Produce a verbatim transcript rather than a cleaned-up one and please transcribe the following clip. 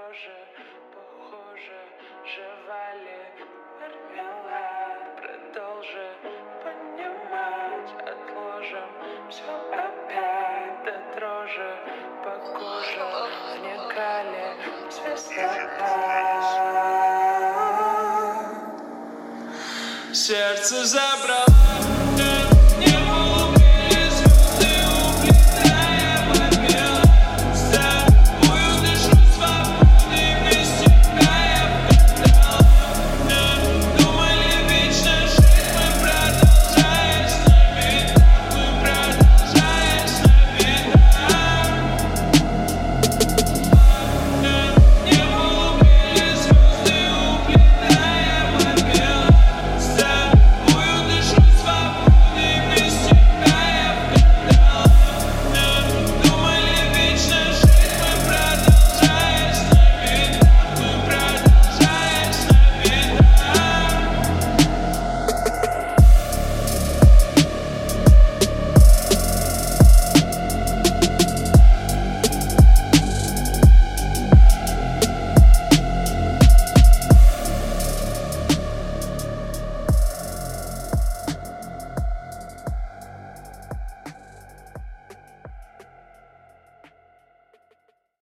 дрожи, похоже, жевали мармелад. Продолжи понимать, отложим все опять до дрожи по коже, вникали свистока. Сердце забрало.